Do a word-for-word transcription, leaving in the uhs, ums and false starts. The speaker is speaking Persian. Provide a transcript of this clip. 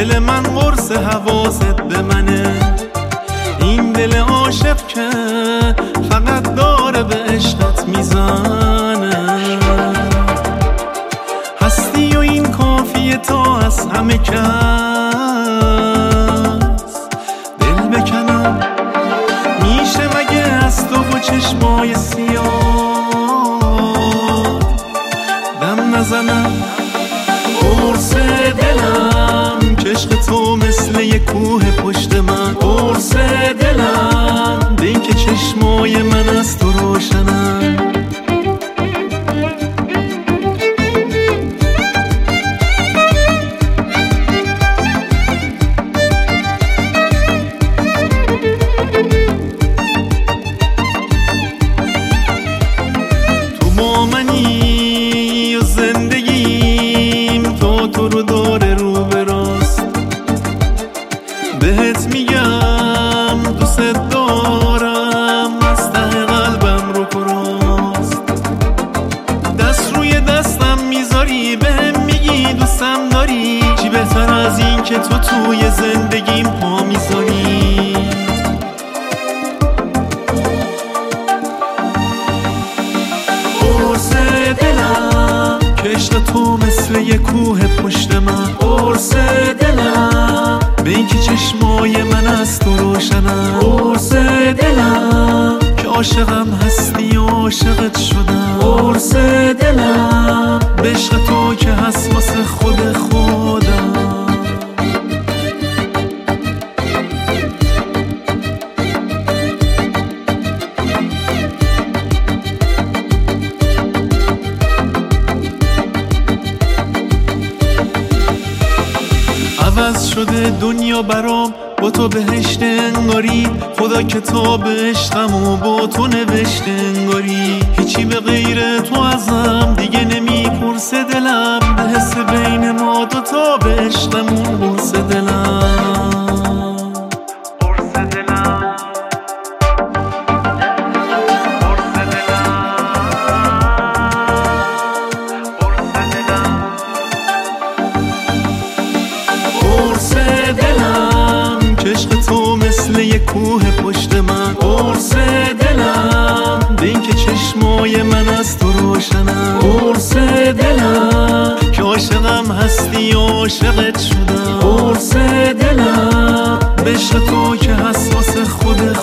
دل من قرص حواست به منه، این دل عاشق که فقط داره به عشقت میزنه. هستی و این کافیه تا از همه کس دل بکنم. میشه مگه از تو و چشمای سیاه دم نزنم؟ قرص دلم که عشق تو مثل یه کوه پشت من، قرص دلم به این که چشمای من از تو روشنم. تو با منی و زندگیم تا تو رو داره رو به راست، بهت میگم دوست دارم از ته قلبم رو پراست. دست روی دستم میذاری بهم میگی دوستم داری، چی بهتر از این که تو توی زندگیم پا میذاری. قرص دلم که عشق تو مثل یه کوه پشت من، قرص دلم به این که چشمای من از تو روشنم. قرص دلم که عاشقم هستی و عاشقت شدم. قرص دلم به عشق تو که هست واسه خود خودم. عوض شده دنیا برام با تو بهشت انگاری، خدا کتاب عشقم و با تو نوشت انگاری. هیچی به غیر تو ازم دیگه نمیپرسه دلم، به حس بین ما دوتا به عشقمون برس دلم. برس دلم برس دلم برس دلم که عشق تو مثل یه کوه پشت من، قرص دلم به این که چشمای من از تو روشنم. قرص دلم که عاشقم هستی و عاشقت شدم. قرص دلم به عشق تو که هست واسه خود